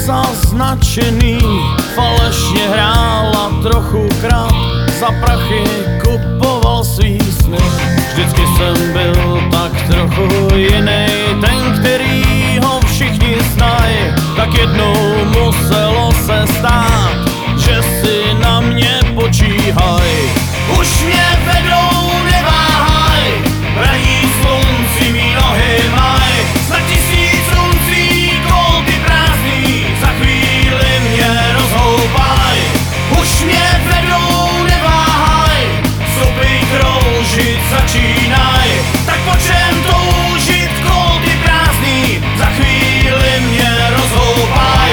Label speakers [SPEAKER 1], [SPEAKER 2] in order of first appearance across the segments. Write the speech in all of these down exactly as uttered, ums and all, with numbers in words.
[SPEAKER 1] zaznačený, falešně hrála trochu krát, za prachy kupoval svý sny. Vždycky jsem byl tak trochu jiný, ten, který ho všichni znají, tak jednou muselo se stát, že si na mě počíhaj. Už mě vedou, neváhaj, raní slunci mý nohy maj, za tisíc sluncí kolby prázdný, za chvíli mě rozhoupaj. Už mě vedou, neváhaj, zuby kroužit začínaj, tak po čem toužit, kolby prázdný, za chvíli mě rozhoupaj.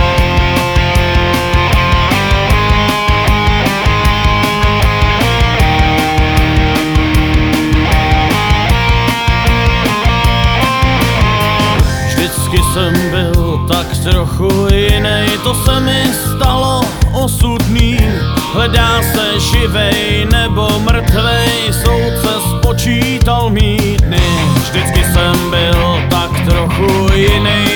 [SPEAKER 1] Vždycky jsem byl tak trochu jinej, to se mi stalo osudný. Hledá se živej nebo mrtvej, soudce spočítal mý dny. Vždycky jsem byl tak trochu jinej,